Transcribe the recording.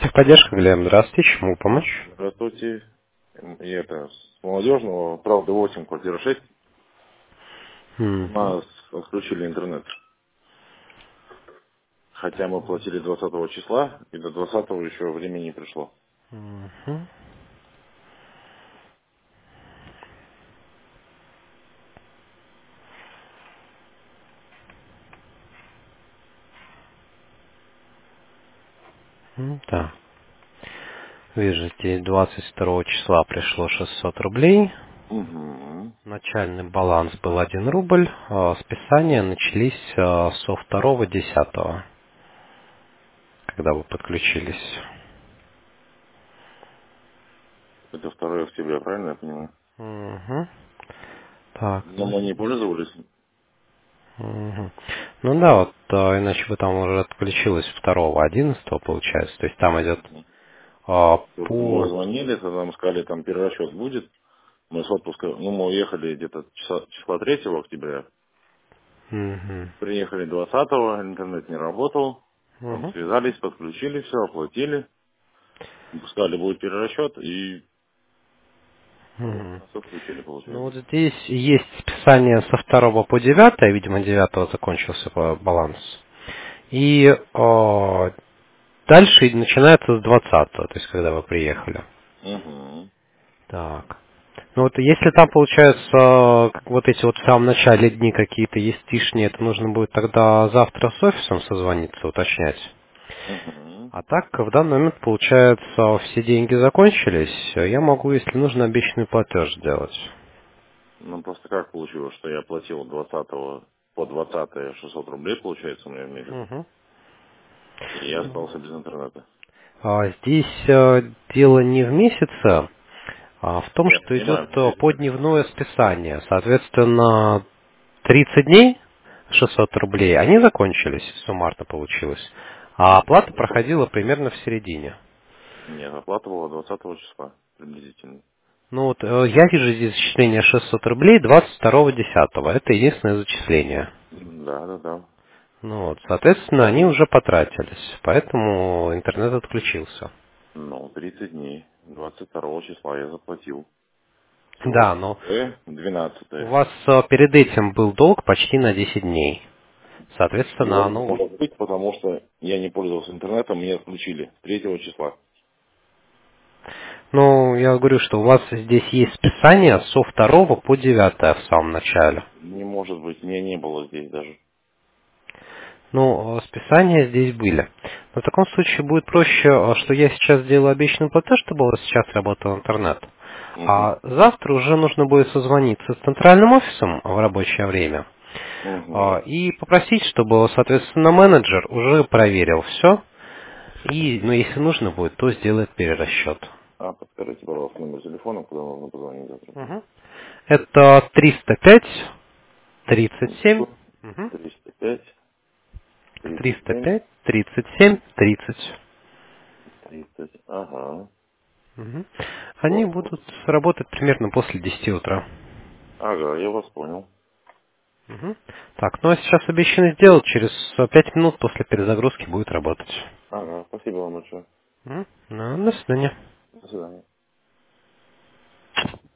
Техподдержка, Глеб, здравствуйте, чему помочь? Здравствуйте. И это с молодежного, правда, 8, квартира 6. У Мгм. нас отключили интернет. Хотя мы платили 20 числа, и до 20 еще времени не пришло. Мгм. Да. Вижу, здесь 22 числа пришло 600 рублей. Угу. Начальный баланс был 1 рубль. Списания начались со 2.10, когда вы подключились. Это 2 октября, правильно я понимаю? Мгм. Так, Но ну, мы не пользовались. мгм. Ну да, вот иначе бы там уже отключилось 2.11, получается. То есть там идет Мгм. Мы по... звонили, тогда нам сказали, там перерасчет будет. Мы с отпуска, ну, мы уехали где-то числа 3 октября. Мгм. Приехали 20-го, интернет не работал. Там Мгм. связались, подключили все, оплатили. Сказали, будет перерасчет, и вот, Мгм. нас отключили, Ну получается. вот здесь есть списание со 2 по 9, видимо, 9 закончился баланс. И дальше начинается с 20, то есть когда вы приехали. Угу. Так. Ну вот если там получается, как вот эти вот в самом начале дни какие-то есть лишние, это нужно будет тогда завтра с офисом созвониться, уточнять. Угу. А так, в данный момент, получается, все деньги закончились. Я могу, если нужно, обещанный платеж сделать. Ну, просто как получилось, что я платил 20 по 20 600 рублей, получается, у меня в месяц. Мгм. И я остался без интернета. Здесь дело не в месяце, а в том, Я что идет понимаю, месяц. подневное списание. Соответственно, 30 дней 600 рублей, они закончились, суммарно получилось. А оплата проходила примерно в середине. Нет, оплата была 20 числа, приблизительно. Ну вот, я вижу здесь зачисление 600 рублей 22.10. Это единственное зачисление. Да, да, да. Ну вот, соответственно, они уже потратились, поэтому интернет отключился. Ну, 30 дней. 22 числа я заплатил. Да, Сегодня но уже у 12. вас перед этим был долг почти на 10 дней. Соответственно, Долг не оно... может быть, потому что я не пользовался интернетом, меня отключили 3 числа. Ну, я говорю, что у вас здесь есть списание со 2 по 9 в самом начале. Не может быть, меня не было здесь даже. Ну, списания здесь были. Но в таком случае будет проще, что я сейчас сделаю обещанный платеж, чтобы у вас сейчас работал интернет. Угу. А завтра уже нужно будет созвониться с центральным офисом в рабочее время Угу. и попросить, чтобы, соответственно, менеджер уже проверил все. И, ну, если нужно будет, то сделает перерасчет. А, подскажите, пожалуйста, номер телефона, куда можно позвонить завтра. Мгм. Это 305 37 мгм, 305, 37, 305 37 30. 30. Ага. Мгм. Они Понял. будут работать примерно после 10 утра. Ага, я вас понял. Мгм. Так, ну а сейчас обещано сделать, через 5 минут после перезагрузки будет работать. Ага, спасибо вам большое. Мгм. Ну, до свидания. До свидания.